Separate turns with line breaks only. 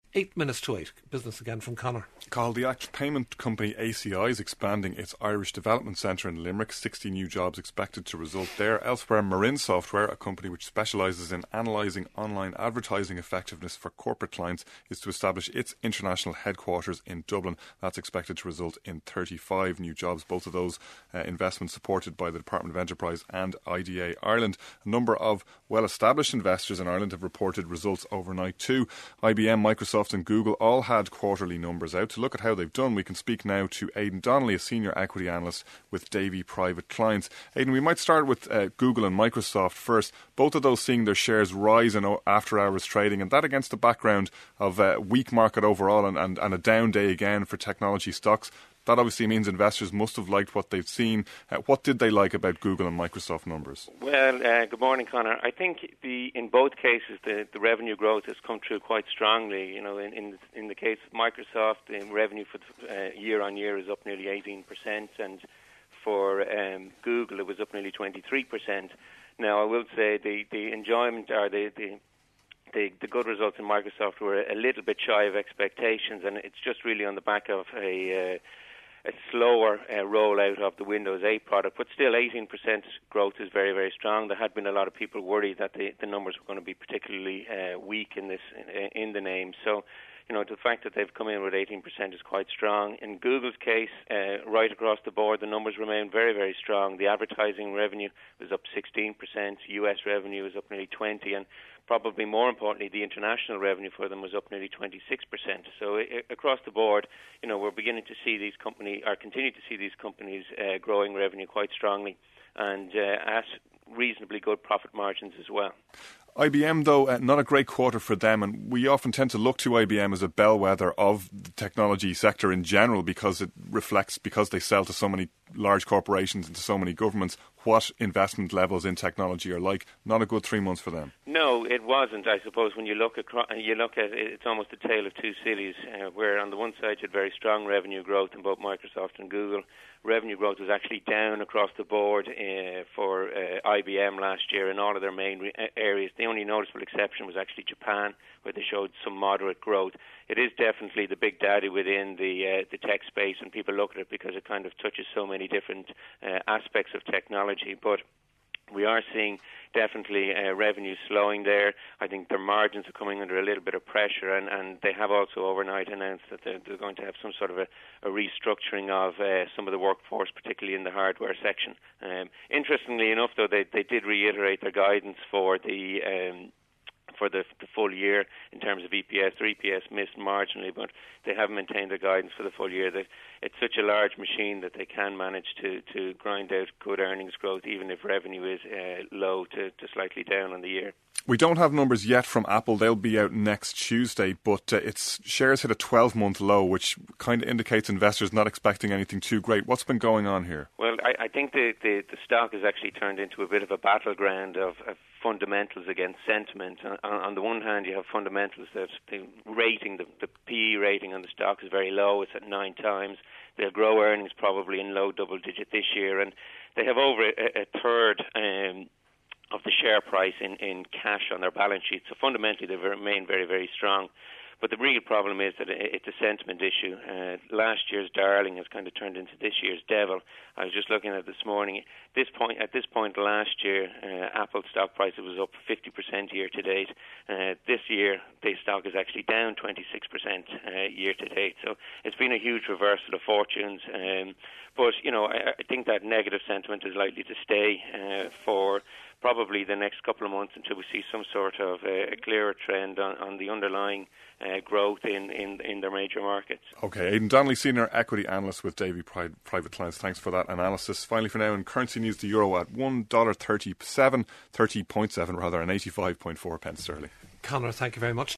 8 minutes to 8. Business again from Conor.
Carl, the payment company ACI is expanding its Irish Development Centre in Limerick. 60 new jobs expected to result there. Elsewhere, Marin Software, a company which specialises in analysing online advertising effectiveness for corporate clients, is to establish its international headquarters in Dublin. That's expected to result in 35 new jobs. Both of those investments supported by the Department of Enterprise and IDA Ireland. A number of well-established investors in Ireland have reported results overnight too. IBM, Microsoft and Google all had quarterly numbers out. To look at how they've done, we can speak now to Aidan Donnelly, a senior equity analyst with Davy Private Clients. Aidan, we might start with Google and Microsoft first. Both of those seeing their shares rise in after-hours trading, and that against the background of a weak market overall and a down day again for technology stocks. That obviously means investors must have liked what they've seen. What did they like about Google and Microsoft numbers?
Well, good morning, Conor. I think in both cases the revenue growth has come through quite strongly. You know, in the case of Microsoft, the revenue for year on year is up nearly 18%, and for Google it was up nearly 23%. Now, I will say the enjoyment or the good results in Microsoft were a little bit shy of expectations, and it's just really on the back of a slower rollout of the Windows 8 product, but still 18% growth is very, very strong. There had been a lot of people worried that the numbers were going to be particularly weak in the name. So, you know, the fact that they've come in with 18% is quite strong. In Google's case, right across the board, the numbers remain very, very strong. The advertising revenue was up 16%, US revenue was up nearly 20%, and probably more importantly, the international revenue for them was up nearly 26%. So across the board, you know, we're beginning to see these companies, or continue to see these companies growing revenue quite strongly, and at reasonably good profit margins as well.
IBM, though, not a great quarter for them, and we often tend to look to IBM as a bellwether of the technology sector in general because they sell to so many large corporations and to so many governments, what investment levels in technology are like. Not a good 3 months for them.
No, it wasn't. I suppose when you look at it, it's almost a tale of two cities, where on the one side you had very strong revenue growth in both Microsoft and Google. Revenue growth was actually down across the board for IBM last year in all of their main areas. The only noticeable exception was actually Japan, where they showed some moderate growth. It is definitely the big daddy within the tech space, and people look at it because it kind of touches so many different aspects of technology. But we are seeing definitely revenue slowing there. I think their margins are coming under a little bit of pressure, and they have also overnight announced that they're going to have some sort of a restructuring of some of the workforce, particularly in the hardware section. Interestingly enough, though, they did reiterate their guidance for the full year in terms of EPS. Their EPS missed marginally, but they have maintained their guidance for the full year. It's such a large machine that they can manage to grind out good earnings growth, even if revenue is low to slightly down on the year.
We don't have numbers yet from Apple. They'll be out next Tuesday, but its shares hit a 12-month low, which kind of indicates investors not expecting anything too great. What's been going on here?
Well, I think the stock has actually turned into a bit of a battleground of fundamentals against sentiment. On the one hand, you have fundamentals that the rating, the PE rating on the stock is very low. It's at 9 times. They'll grow earnings probably in low double digit this year, and they have over a third of the share price in cash on their balance sheet. So fundamentally, they remain very, very strong. But the real problem is that it's a sentiment issue. Last year's darling has kind of turned into this year's devil. I was just looking at this morning. At this point last year, Apple stock price was up 50% year to date. This year, the stock is actually down 26% year to date. So it's been a huge reversal of fortunes. But you know, I think that negative sentiment is likely to stay for probably the next couple of months until we see some sort of a clearer trend on the underlying growth in their major markets.
Okay, Aidan Donnelly, Senior Equity Analyst with Davy Private Clients. Thanks for that analysis. Finally for now, in currency news, the euro at $1.30.7 and 85.4 pence sterling.
Conor, thank you very much.